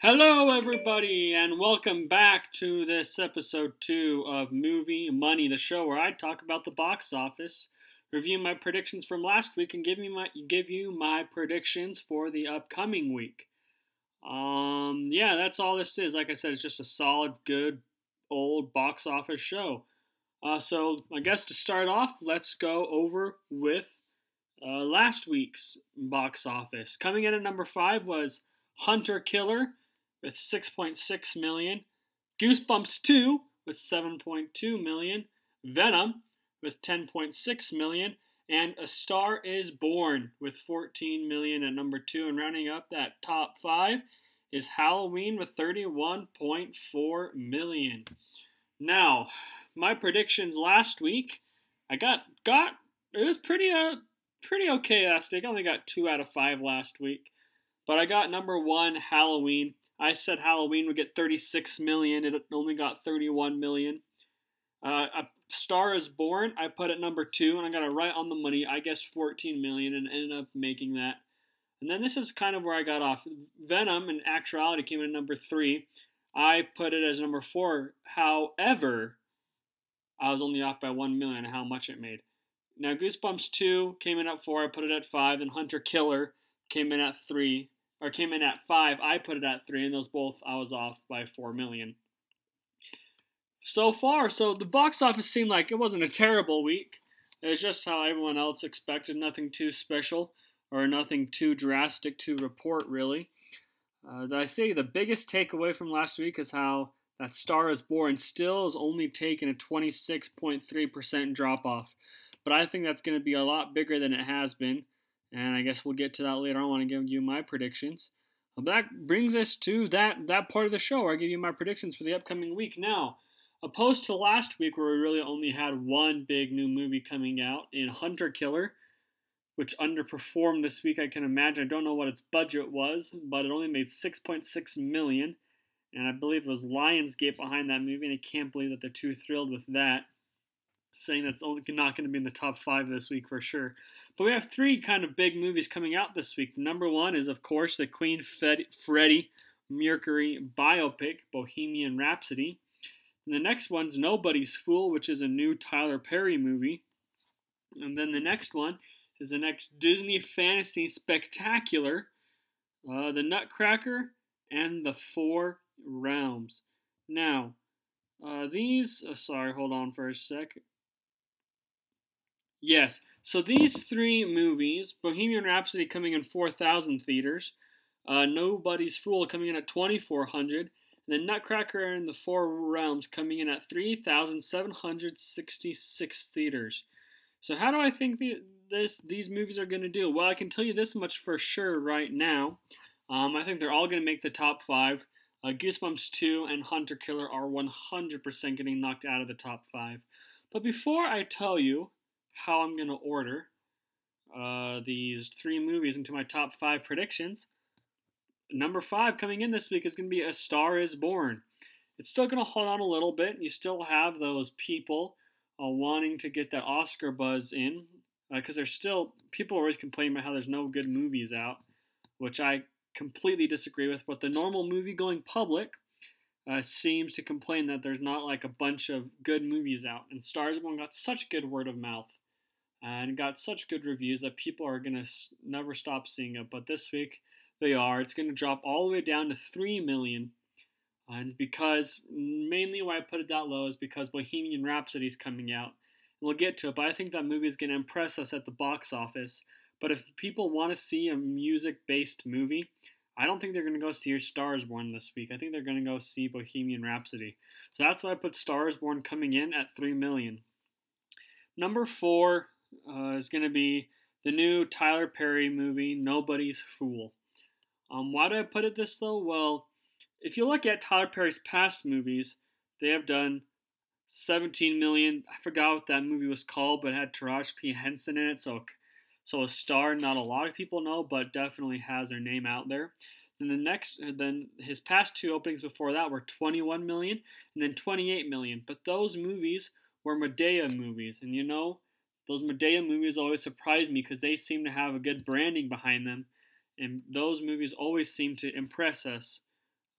Hello, everybody, and welcome back to this episode 2 of Movie Money, the show where I talk about the box office, review my predictions from last week, and give you my predictions for the upcoming week. Yeah, that's all this is. Like I said, it's just a solid, good, old box office show. So I guess to start off, let's go over with last week's box office. Coming in at number 5 was Hunter Killer with 6.6 million, Goosebumps 2 with 7.2 million, Venom with 10.6 million, and A Star Is Born with 14 million at number 2. And rounding up that top 5 is Halloween with 31.4 million. Now, my predictions last week, I got it was pretty okay last week. I only got 2 out of 5 last week. But I got number 1, Halloween. I said Halloween would get 36 million. It only got 31 million. A Star Is Born, I put at number 2, and I got it right on the money. I guess 14 million, and ended up making that. And then this is kind of where I got off. Venom, in actuality, came in at number 3. I put it as number 4. However, I was only off by 1 million how much it made. Now, Goosebumps 2 came in at 4. I put it at 5. And Hunter Killer came in at 3. Or came in at 5. I put it at 3. And those both, I was off by 4 million. So the box office seemed like it wasn't a terrible week. It was just how everyone else expected. Nothing too special or nothing too drastic to report, really. I say the biggest takeaway from last week is how that Star Is Born still is only taking a 26.3% drop off. But I think that's going to be a lot bigger than it has been. And I guess we'll get to that later on. I want to give you my predictions. That brings us to that part of the show where I give you my predictions for the upcoming week. Now, opposed to last week where we really only had one big new movie coming out in Hunter Killer, which underperformed this week, I can imagine. I don't know what its budget was, but it only made 6.6 million. And I believe it was Lionsgate behind that movie, and I can't believe that they're too thrilled with that, saying that's only not going to be in the top 5 this week for sure. But we have 3 kind of big movies coming out this week. Number 1 is, of course, the Queen Freddie Mercury biopic, Bohemian Rhapsody. And the next one's Nobody's Fool, which is a new Tyler Perry movie. And then the next one is the next Disney fantasy spectacular, The Nutcracker and the Four Realms. Now, hold on for a sec. Yes, so these 3 movies, Bohemian Rhapsody coming in 4,000 theaters, Nobody's Fool coming in at 2,400, and the Nutcracker and the Four Realms coming in at 3,766 theaters. So how do I think these movies are going to do? Well, I can tell you this much for sure right now. I think they're all going to make the top 5. Goosebumps 2 and Hunter Killer are 100% getting knocked out of the top 5. But before I tell you how I'm going to order these 3 movies into my top 5 predictions, number 5 coming in this week is going to be A Star Is Born. It's still going to hold on a little bit. You still have those people wanting to get that Oscar buzz in, because there's still people always complaining about how there's no good movies out, which I completely disagree with. But the normal movie-going public seems to complain that there's not like a bunch of good movies out. And Star Is Born got such good word of mouth and got such good reviews that people are going to never stop seeing it. But this week they are. It's going to drop all the way down to 3 million. And because, mainly why I put it that low is because Bohemian Rhapsody is coming out. And we'll get to it, but I think that movie is going to impress us at the box office. But if people want to see a music-based movie, I don't think they're going to go see Star Is Born this week. I think they're going to go see Bohemian Rhapsody. So that's why I put Star Is Born coming in at 3 million. Number 4 is going to be the new Tyler Perry movie, Nobody's Fool. Why do I put it this low? Well, if you look at Tyler Perry's past movies, they have done 17 million. I forgot what that movie was called, but it had Taraji P. Henson in it, so a star not a lot of people know, but definitely has their name out there. Then his past 2 openings before that were 21 million and then 28 million. But those movies were Madea movies, and those Madea movies always surprise me because they seem to have a good branding behind them, and those movies always seem to impress us.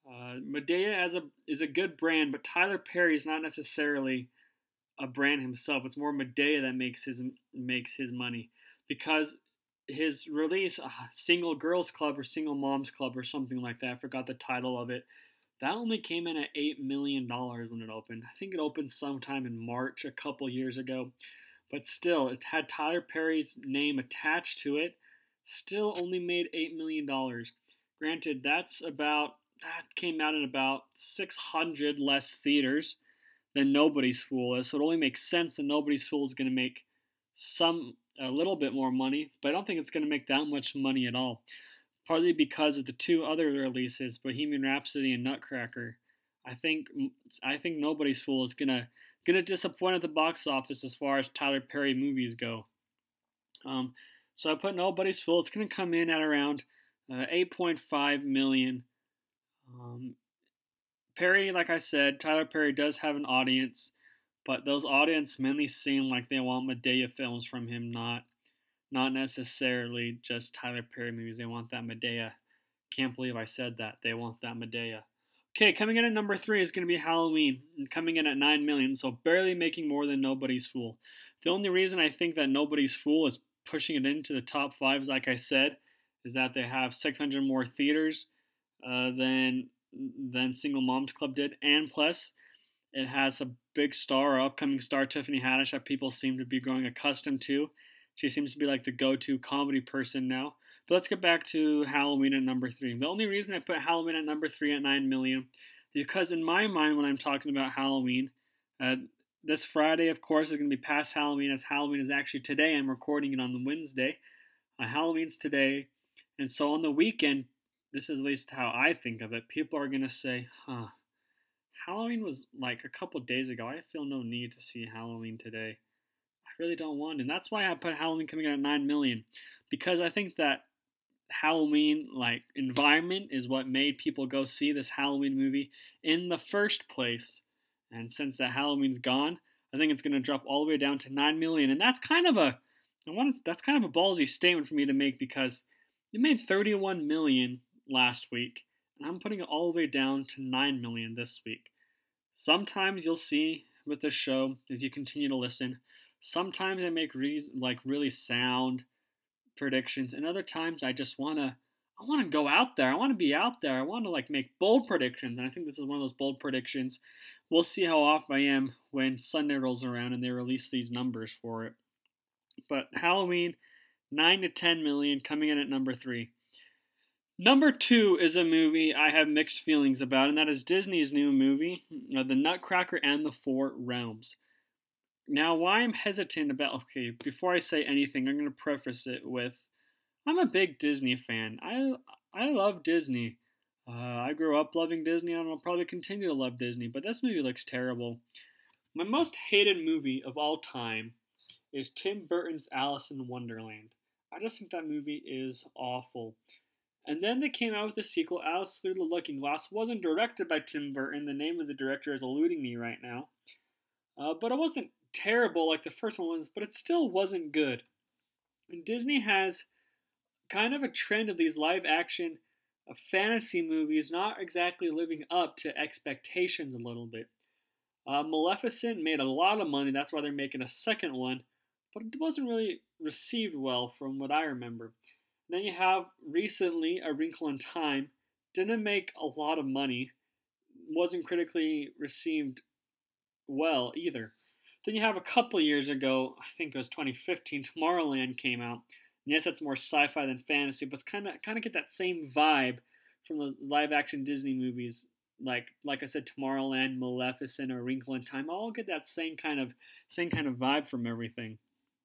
Medea is a good brand, but Tyler Perry is not necessarily a brand himself. It's more Medea that makes his money because his release, Single Girls Club or Single Moms Club or something like that. I forgot the title of it. That only came in at $8 million when it opened. I think it opened sometime in March a couple years ago, but still, it had Tyler Perry's name attached to it. Still only made $8 million. Granted, that came out in about 600 less theaters than Nobody's Fool is. So it only makes sense that Nobody's Fool is going to make a little bit more money, but I don't think it's going to make that much money at all. Partly because of the two other releases, Bohemian Rhapsody and Nutcracker. I think I think Nobody's Fool is gonna disappoint at the box office as far as Tyler Perry movies go. Um, so I put Nobody's Fool. It's gonna come in at around 8.5 million. Um, Perry, like I said, Tyler Perry does have an audience, but those audience mainly seem like they want Medea films from him, not necessarily just Tyler Perry movies. They want that Medea. Can't believe I said that. They want that Medea. Okay, coming in at number three is going to be Halloween, coming in at 9 million, so barely making more than Nobody's Fool. The only reason I think that Nobody's Fool is pushing it into the top five, is like I said, is that they have 600 more theaters than Single Moms Club did, and plus it has a big star, upcoming star Tiffany Haddish that people seem to be growing accustomed to. She seems to be like the go-to comedy person now. But let's get back to Halloween at number three. The only reason I put Halloween at number three at 9 million is because in my mind, when I'm talking about Halloween, uh, this Friday, of course, is going to be past Halloween, as Halloween is actually today. I'm recording it on the Wednesday. Halloween's today, and so on the weekend, this is at least how I think of it. People are going to say, "Huh, Halloween was like a couple days ago. I feel no need to see Halloween today. I really don't want." And that's why I put Halloween coming in at 9 million, because I think that Halloween like environment is what made people go see this Halloween movie in the first place. And since that Halloween's gone, I think it's going to drop all the way down to 9 million, and that's kind of a ballsy statement for me to make because it made 31 million last week, and I'm putting it all the way down to 9 million this week. Sometimes you'll see with this show as you continue to listen. Sometimes I make really sound predictions, and other times I want to go out there. I want to be out there. I want to like make bold predictions, and I think this is one of those bold predictions. We'll see how off I am when Sunday rolls around and they release these numbers for it. But Halloween, 9 to 10 million, coming in at number three. Number two is a movie I have mixed feelings about, and that is Disney's new movie, The Nutcracker and the Four Realms. Now, why I'm hesitant about, okay, before I say anything, I'm going to preface it with I'm a big Disney fan. I love Disney. I grew up loving Disney, and I'll probably continue to love Disney, but this movie looks terrible. My most hated movie of all time is Tim Burton's Alice in Wonderland. I just think that movie is awful. And then they came out with a sequel, Alice Through the Looking Glass. Wasn't directed by Tim Burton. The name of the director is eluding me right now. But it wasn't terrible like the first one was, but it still wasn't good. And Disney has kind of a trend of these live action fantasy movies not exactly living up to expectations a little bit. Maleficent made a lot of money, that's why they're making a second one, but it wasn't really received well from what I remember. And then you have recently A Wrinkle in Time, didn't make a lot of money, wasn't critically received well either. Then you have a couple years ago, I think it was 2015, Tomorrowland came out. And yes, that's more sci-fi than fantasy, but it's kind of get that same vibe from those live-action Disney movies, like I said, Tomorrowland, Maleficent, or Wrinkle in Time. All get that same kind of vibe from everything.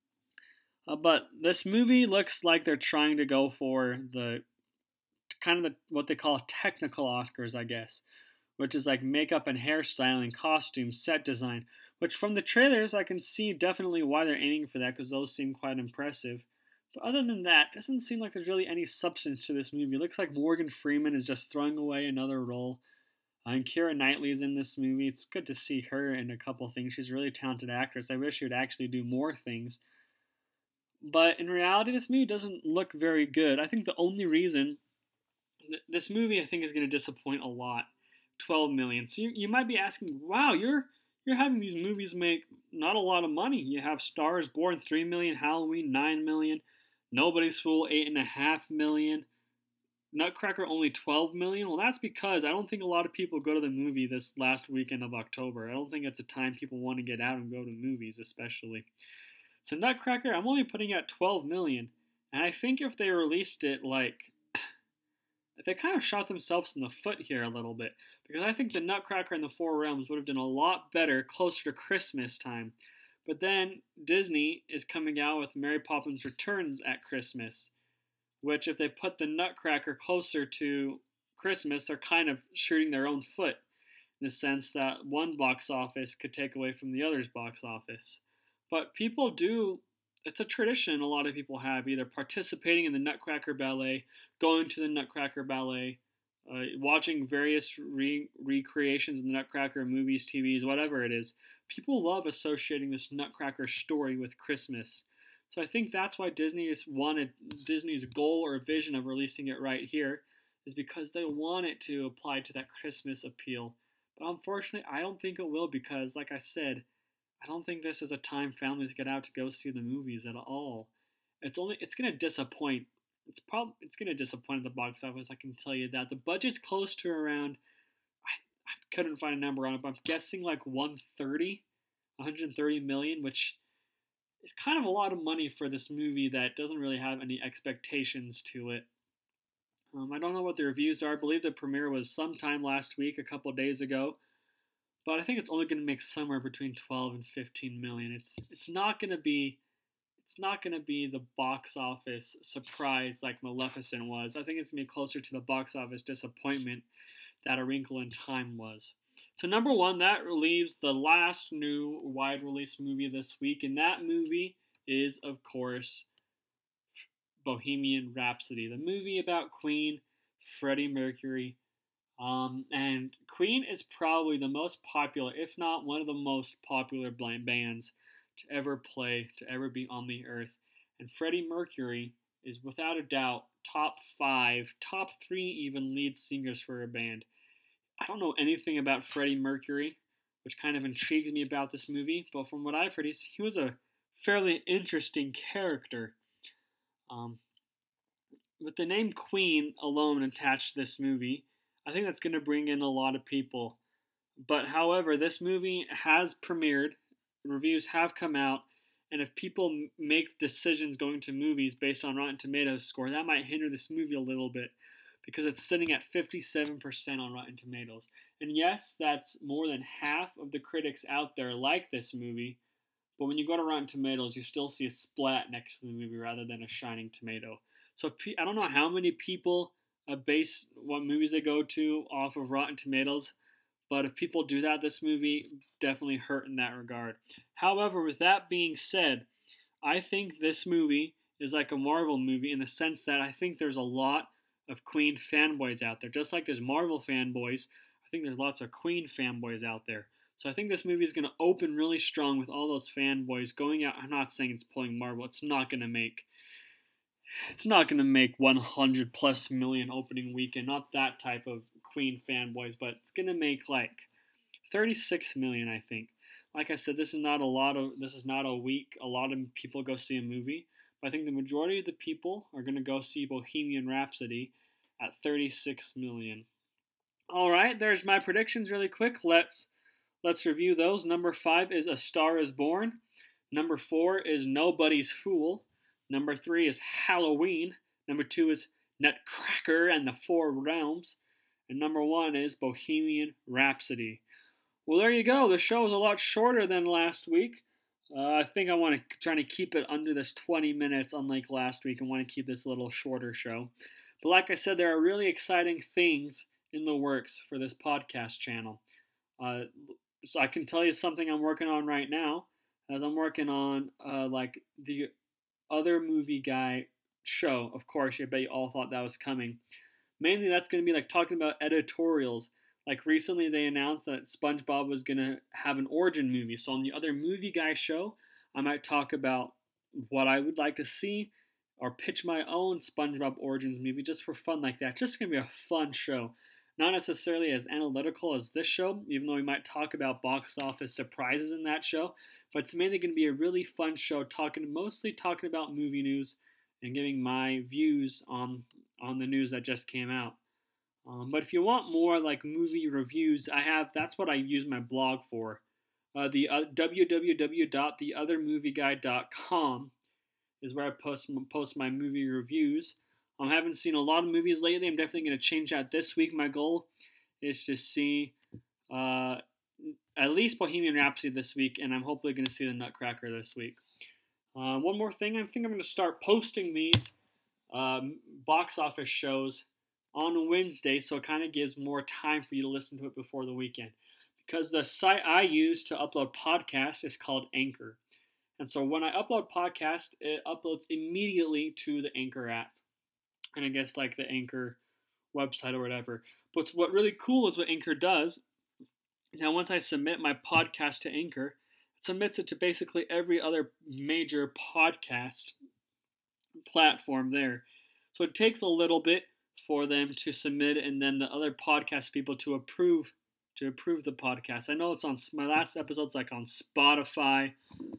But this movie looks like they're trying to go for the kind of what they call technical Oscars, I guess, which is like makeup and hairstyling, costumes, set design. Which from the trailers, I can see definitely why they're aiming for that because those seem quite impressive. But other than that, it doesn't seem like there's really any substance to this movie. It looks like Morgan Freeman is just throwing away another role. And Keira Knightley is in this movie. It's good to see her in a couple things. She's a really talented actress. I wish she would actually do more things. But in reality, this movie doesn't look very good. I think the only reason this movie I think is going to disappoint a lot. 12 million. So you might be asking, wow, you're having these movies make not a lot of money. You have Stars Born 3 million, Halloween 9 million, Nobody's Fool 8.5 million, Nutcracker only 12 million. Well, that's because I don't think a lot of people go to the movie this last weekend of October. I don't think it's a time people want to get out and go to movies, especially. So Nutcracker, I'm only putting at 12 million, and I think if they released it like they kind of shot themselves in the foot here a little bit because I think the Nutcracker and the Four Realms would have done a lot better closer to Christmas time. But then Disney is coming out with Mary Poppins Returns at Christmas, which if they put the Nutcracker closer to Christmas, they're kind of shooting their own foot in the sense that one box office could take away from the other's box office. But people do, it's a tradition a lot of people have, either participating in the Nutcracker Ballet, going to the Nutcracker Ballet, watching various recreations of the Nutcracker movies, TVs, whatever it is. People love associating this Nutcracker story with Christmas. So I think that's why Disney's goal or vision of releasing it right here is because they want it to apply to that Christmas appeal. But unfortunately, I don't think it will because, like I said, I don't think this is a time families get out to go see the movies at all. It's gonna disappoint. It's gonna disappoint at the box office. I can tell you that the budget's close to around. I couldn't find a number on it, but I'm guessing like 130 million, which is kind of a lot of money for this movie that doesn't really have any expectations to it. I don't know what the reviews are. I believe the premiere was sometime last week, a couple days ago, but I think it's only going to make somewhere between 12 and 15 million. It's not going to be the box office surprise like Maleficent was. I think it's going to be closer to the box office disappointment that A Wrinkle in Time was. So number one, that leaves the last new wide release movie this week, and that movie is, of course, Bohemian Rhapsody, the movie about Queen, Freddie Mercury. And Queen is probably the most popular, if not one of the most popular bands to ever play, to ever be on the earth. And Freddie Mercury is without a doubt top five, top three even lead singers for a band. I don't know anything about Freddie Mercury, which kind of intrigues me about this movie, but from what I've heard, he was a fairly interesting character. Um, with the name Queen alone attached to this movie, I think that's going to bring in a lot of people. But however, this movie has premiered, reviews have come out, and if people make decisions going to movies based on Rotten Tomatoes score, that might hinder this movie a little bit because it's sitting at 57% on Rotten Tomatoes. And yes, that's more than half of the critics out there like this movie, but when you go to Rotten Tomatoes, you still see a splat next to the movie rather than a shining tomato. So I don't know how many people base what movies they go to off of Rotten Tomatoes, but if people do that, this movie definitely hurt in that regard. However, with that being said, I think this movie is like a Marvel movie in the sense that I think there's a lot of Queen fanboys out there. Just like there's Marvel fanboys, I think there's lots of Queen fanboys out there. So I think this movie is going to open really strong with all those fanboys going out. I'm not saying it's pulling Marvel. It's not going to make 100 plus million opening weekend. Not that type of Queen fanboys, but it's going to make like 36 million, I think. Like I said, this is not a week a lot of people go see a movie, but I think the majority of the people are going to go see Bohemian Rhapsody at 36 million. All right, there's my predictions really quick. Let's review those. Number 5 is A Star is Born. Number 4 is Nobody's Fool. Number 3 is Halloween. Number 2 is Nutcracker and the Four Realms. And number 1 is Bohemian Rhapsody. Well, there you go. The show is a lot shorter than last week. I think I want to try to keep it under this 20 minutes, unlike last week. I want to keep this a little shorter show. But like I said, there are really exciting things in the works for this podcast channel. So I can tell you something I'm working on right now, as I'm working on like the other movie guy show. Of course, I bet you all thought that was coming. Mainly, that's going to be like talking about editorials. Like recently, they announced that SpongeBob was going to have an origin movie. So on the other movie guy show, I might talk about what I would like to see or pitch my own SpongeBob Origins movie just for fun like that. Just gonna be a fun show. Not necessarily as analytical as this show, even though we might talk about box office surprises in that show. But it's mainly going to be a really fun show, mostly talking about movie news and giving my views on the news that just came out. But if you want more like movie reviews, that's what I use my blog for. The www.theothermovieguy.com is where I post my movie reviews. I haven't seen a lot of movies lately. I'm definitely going to change that this week. My goal is to see at least Bohemian Rhapsody this week, and I'm hopefully going to see The Nutcracker this week. One more thing, I think I'm going to start posting these box office shows on Wednesday, so it kind of gives more time for you to listen to it before the weekend. Because the site I use to upload podcasts is called Anchor. And so when I upload podcast, it uploads immediately to the Anchor app. And I guess like the Anchor website or whatever. But what really cool is what Anchor does. Now once I submit my podcast to Anchor, it submits it to basically every other major podcast platform there. So it takes a little bit for them to submit it and then the other podcast people to approve the podcast. I know it's on my last episode's like on Spotify,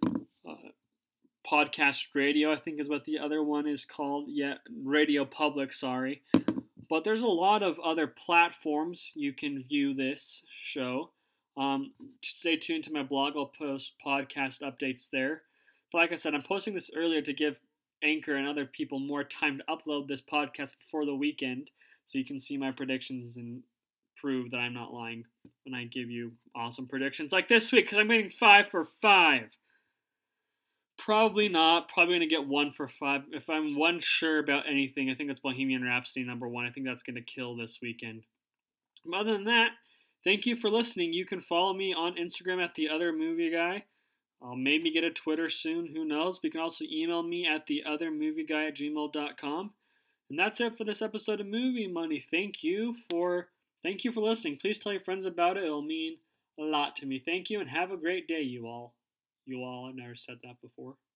Podcast Radio, I think is what the other one is called. Yeah, Radio Public, sorry. But there's a lot of other platforms you can view this show. Stay tuned to my blog. I'll post podcast updates there. But like I said, I'm posting this earlier to give Anchor and other people more time to upload this podcast before the weekend so you can see my predictions and prove that I'm not lying when I give you awesome predictions like this week because I'm getting 5 for 5. Probably not. Probably going to get 1 for 5. If I'm one sure about anything, I think it's Bohemian Rhapsody #1. I think that's going to kill this weekend. But other than that, thank you for listening. You can follow me on Instagram at The Other Movie Guy. I'll maybe get a Twitter soon. Who knows? But you can also email me at theothermovieguy@gmail.com. And that's it for this episode of Movie Money. Thank you for listening. Please tell your friends about it. It'll mean a lot to me. Thank you and have a great day, you all. You all, I've never said that before.